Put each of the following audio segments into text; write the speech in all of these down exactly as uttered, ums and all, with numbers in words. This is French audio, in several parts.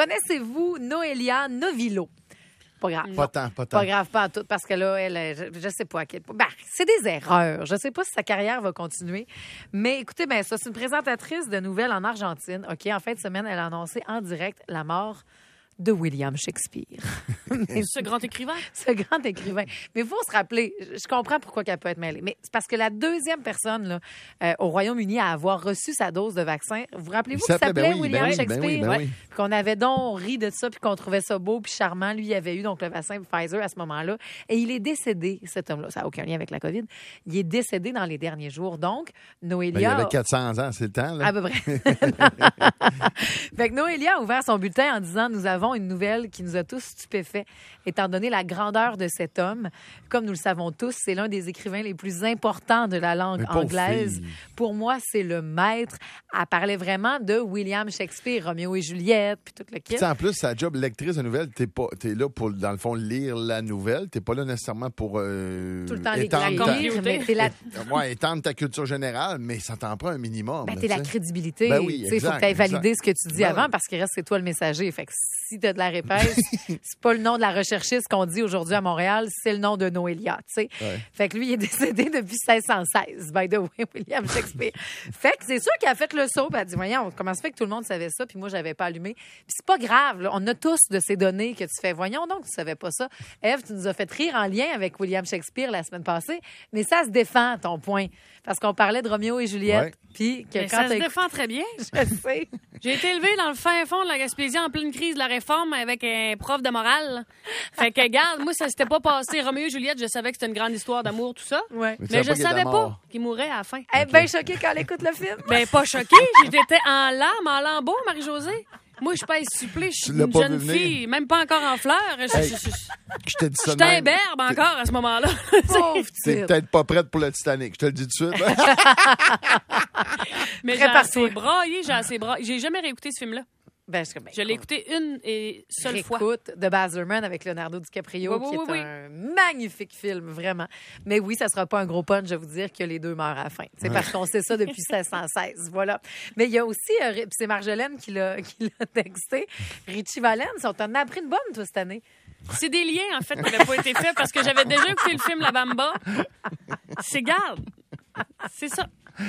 Connaissez-vous Noélia Novillo? Pas grave. Pas tant, pas tant. Pas grave, pas en tout, parce que là, elle, je, je sais pas à quel point. Ben, c'est des erreurs. Je sais pas si sa carrière va continuer. Mais écoutez, ben ça, c'est une présentatrice de nouvelles en Argentine. OK, en fin de semaine, elle a annoncé en direct la mort de William Shakespeare. Mais ce grand écrivain. Ce grand écrivain. Mais il faut se rappeler, je comprends pourquoi elle peut être mêlée, mais c'est parce que la deuxième personne là, euh, au Royaume-Uni à avoir reçu sa dose de vaccin, vous rappelez-vous qu'il s'appelait ben oui, William ben oui, Shakespeare? Ben oui, ben oui. Puis qu'on avait donc ri de ça, puis qu'on trouvait ça beau, puis charmant. Lui, il avait eu donc le vaccin Pfizer à ce moment-là. Et il est décédé, cet homme-là. Ça n'a aucun lien avec la COVID. Il est décédé dans les derniers jours. Donc, Noélia... Ben, il avait quatre cents ans, c'est le temps, là. À peu près. Fait que Noélia a ouvert son bulletin en disant « Nous avons une nouvelle qui nous a tous stupéfaits, étant donné la grandeur de cet homme. Comme nous le savons tous, c'est l'un des écrivains les plus importants de la langue anglaise. Fille. Pour moi, c'est le maître. » Elle parlait vraiment de William Shakespeare, Roméo et Juliette, puis tout le kit. Puis en plus, sa job lectrice de nouvelles, t'es pas, t'es là pour, dans le fond, lire la nouvelle. T'es pas là nécessairement pour euh, Tout le temps les étendre, ta, lire, mais t'es la... ouais, étendre ta culture générale, mais ça t'en prend un minimum. Ben, là, t'es la t'sais. crédibilité. Ben oui, il faut que tu aies validé ce que tu dis ben avant oui. parce qu'il reste, c'est toi le messager. Fait que si tu as de la réponse, c'est pas le nom de la recherchiste qu'on dit aujourd'hui à Montréal, c'est le nom de Noélia, tu sais. Ouais. Fait que lui, il est décédé depuis seize cent seize, by the way, William Shakespeare. Fait que c'est sûr qu'elle a fait le saut, puis elle a dit, voyons, comment ça fait que tout le monde savait ça, puis moi, j'avais pas allumé. Puis c'est pas grave, là. On a tous de ces données que tu fais, voyons donc, tu savais pas ça. Ève, tu nous as fait rire en lien avec William Shakespeare la semaine passée, mais ça se défend, ton point. Parce qu'on parlait de Roméo et Juliette, Ouais. puis que Mais quand ça se t'as- défend très bien. Je sais. J'ai été élevée dans le fin fond de la Gaspésie en pleine crise de la réforme avec un prof de morale. Fait que, regarde, moi, ça s'était pas passé. Roméo et Juliette, je savais que c'était une grande histoire d'amour, tout ça. Ouais. Mais tu Mais savais je pas qu'il savais était pas mort. qu'il mourrait à la fin. Elle est bien choquée quand elle écoute le film. Ben, pas choquée. J'étais en larmes, en lambeaux, Marie-Josée. Moi, je pèse supplé. Je suis Tu l'as une pas jeune vu venir? fille, même pas encore en fleurs. Je- Hey, je- je- Je t'ai dit ça de J'étais un même. berbe encore à ce moment-là. Pauvre T'es petite. peut-être pas prête pour le Titanic, je te le dis tout de suite. Mais j'ai Prépare-toi. assez braillé, j'ai assez braillé. J'ai jamais réécouté ce film-là. Ben, je, ben, Je l'ai écouté une et seule fois. Écoute, de Baz Luhrmann avec Leonardo DiCaprio, Oui, oui, qui oui, est oui. un magnifique film, vraiment. Mais oui, ça sera pas un gros punch, je vais vous dire, que les deux meurent à la fin. C'est parce qu'on sait ça depuis seize cent seize. Voilà. Mais il y a aussi, euh, puis c'est Marjolaine qui l'a, qui l'a texté, Richie Valens, on t'en a appris une bonne, toi, cette année. C'est des liens, en fait, qui n'avaient pas été faits parce que j'avais déjà écouté le film La Bamba. C'est garde. C'est ça.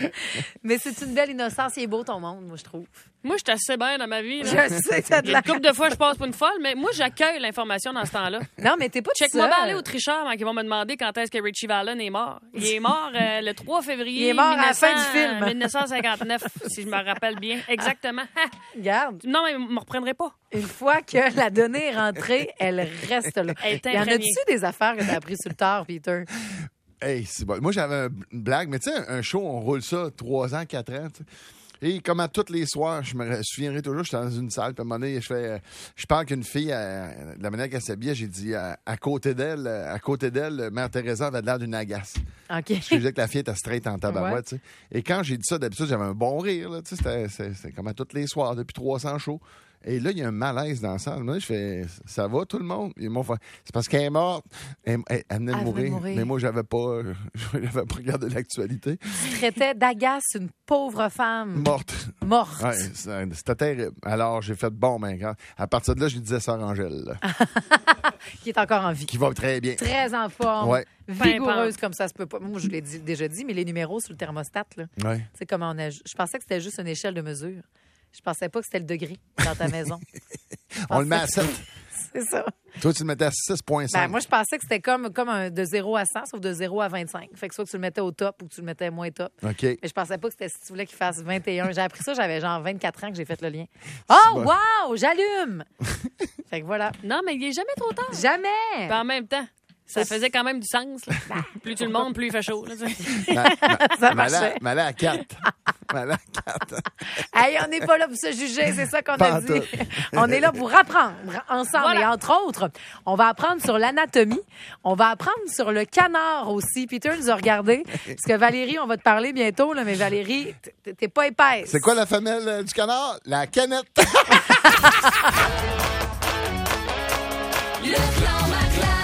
Mais c'est une belle innocence, il est beau ton monde, moi, je trouve. Moi, je suis assez bien dans ma vie. Là. Je sais, t'as de Il y a la... une couple de fois, je passe pour une folle, mais moi, j'accueille l'information dans ce temps-là. Non, mais t'es pas tout Check-moi seul. bien aller au tricheur quand ils vont me demander quand est-ce que Richie Valens est mort. Il est mort euh, le trois février Il est mort à la fin du mille neuf cents, film. mille neuf cent cinquante-neuf, si je me rappelle bien. Exactement. Regarde, Non, mais je me reprendrai pas. une fois que la donnée est rentrée, elle reste là. Elle est Il y en imprégnée. a-tu des affaires que t'as appris sur le tard, Peter? Hey, c'est bon. Moi, j'avais un- une blague, mais tu sais, un show, on roule ça trois ans, quatre ans. tu sais. Et comme à tous les soirs, je me souviendrai toujours, j'étais dans une salle, puis à un moment donné, je fais, euh, je parle qu'une fille, euh, de la manière qu'elle s'habillait, j'ai dit, euh, à côté d'elle, euh, à côté d'elle, Mère Teresa avait l'air d'une agace. OK. Je disais que la fille était straight en tabarouette, Ouais. tu sais. Et quand j'ai dit ça, d'habitude, j'avais un bon rire, là, tu sais, c'était, c'était- c'était comme à tous les soirs, depuis trois cents shows. Et là, il y a un malaise dans la salle. Moi, je fais, ça va, tout le monde? Ils m'ont fait, c'est parce qu'elle est morte. Elle, elle- elle venait de Elle venait de mourir. mourir. Mais moi, j'avais pas, j'avais pas regardé l'actualité. Tu traitais d'agace une pauvre femme Morte. morte. Ouais, c'est- c'était terrible. Alors, j'ai fait bon, ben, quand- à partir de là, je lui disais Sœur Angèle, là, Qui est encore en vie. qui va très bien. Très en forme. Ouais. Vigoureuse comme ça se peut pas. Moi, je l'ai dit- déjà dit, mais les numéros sur le thermostat, là, Ouais. tu sais comment on a. Je pensais que c'était juste une échelle de mesure. Je pensais pas que c'était le degré dans ta maison. On le met à sept. C'est ça. Toi, tu le mettais à six virgule cinq. Ben, moi, je pensais que c'était comme, comme un de zéro à cent, sauf de zéro à vingt-cinq. Fait que soit que tu le mettais au top ou que tu le mettais moins top. OK. Mais je pensais pas que c'était si tu voulais qu'il fasse vingt et un. J'ai appris ça, j'avais genre vingt-quatre ans que j'ai fait le lien. Oh, bon. wow! J'allume! Fait que voilà. Non, mais il est jamais trop tard. Jamais! Puis en même temps, ça faisait quand même du sens. là. Plus tu le montes, plus il fait chaud. là, tu sais. Ma- ma- Ça ma- marchait. ma- ma- à quatre. Ma- à quatre. Hey, on n'est pas là pour se juger, c'est ça qu'on Pas a en dit. tout. On est là pour apprendre ensemble. Voilà. Et entre autres, on va apprendre sur l'anatomie. On va apprendre sur le canard aussi. Peter nous a regardé. Parce que Valérie, on va te parler bientôt, là, mais Valérie, t- t'es pas épaisse. C'est quoi la femelle euh, du canard? La canette. Le clan McClure.